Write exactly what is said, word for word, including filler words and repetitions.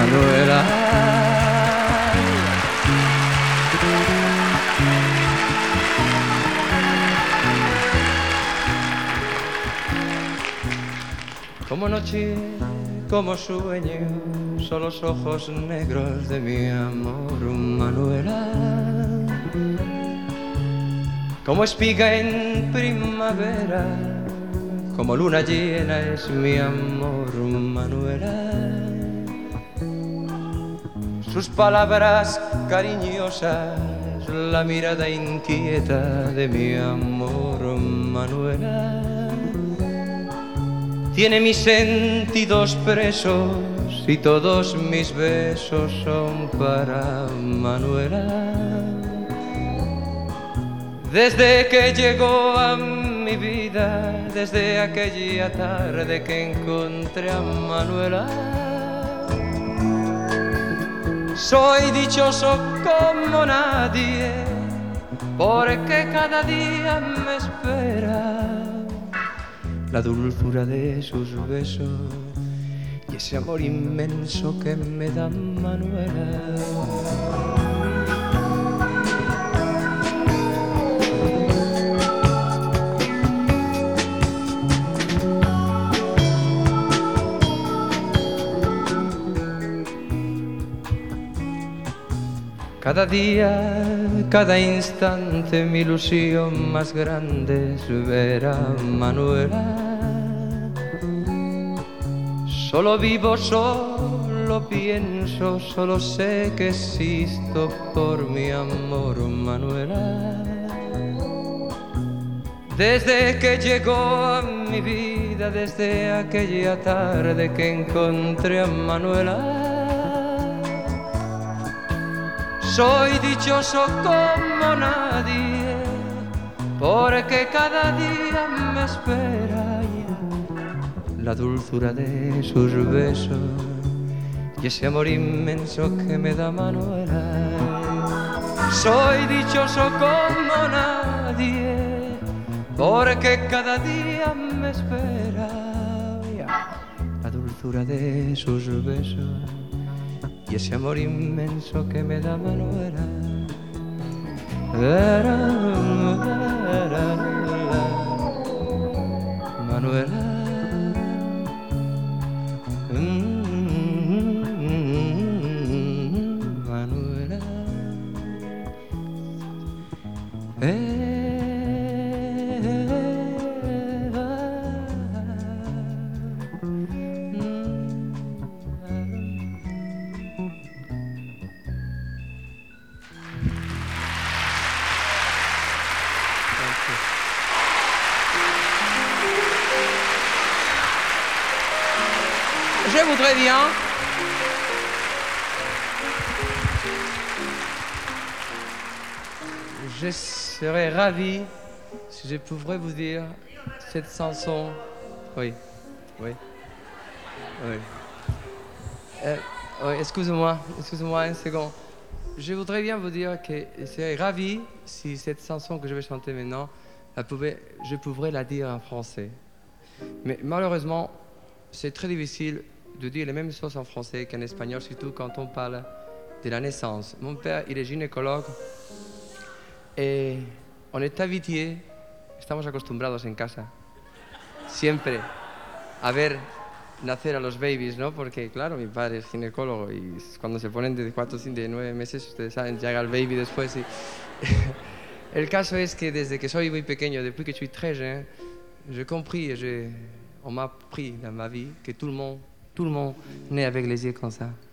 Manuela. Como noche, como sueño, son los ojos negros de mi amor, Manuela. Como espiga en primavera, como luna llena es mi amor, Manuela. Sus palabras cariñosas, la mirada inquieta de mi amor, Manuela. Tiene mis sentidos presos y todos mis besos son para Manuela. Desde que llegó a mi vida, desde aquella tarde que encontré a Manuela, soy dichoso como nadie, porque cada día me espera la dulzura de sus besos y ese amor inmenso que me da Manuela. Cada día, cada instante, mi ilusión más grande es ver a Manuela. Solo vivo, solo pienso, solo sé que existo por mi amor, Manuela. Desde que llegó a mi vida, desde aquella tarde que encontré a Manuela, soy dichoso como nadie, porque cada día me espera la dulzura de sus besos y ese amor inmenso que me da Manuela. Soy dichoso como nadie, porque cada día me espera la dulzura de sus besos y ese amor inmenso que me da Manuela. Manuela. Manuela. Eh. Je voudrais bien je serais ravi si je pourrais vous dire cette chanson. Oui, oui, oui. Euh, oui, excusez-moi, excusez-moi un second. Je voudrais bien vous dire que je serais ravi si cette chanson que je vais chanter maintenant, elle pouvait, je pourrais la dire en français. Mais malheureusement, c'est très difficile de dire les mêmes choses en français qu'en espagnol, surtout quand on parle de la naissance. Mon père, il est gynécologue et on est habitué, estamos acostumbrados en casa, siempre a ver nacer a los babies, ¿no? Porque, claro, mi padre es ginecólogo y cuando se ponen de cuatro, cinco, de nueve meses, ustedes saben, llega el baby después y... El caso es que desde que soy muy pequeño, depuis que je suis très jeune, j'ai compris et je... on m'a appris dans ma vie que tout le monde, tout le monde naît avec les yeux comme ça.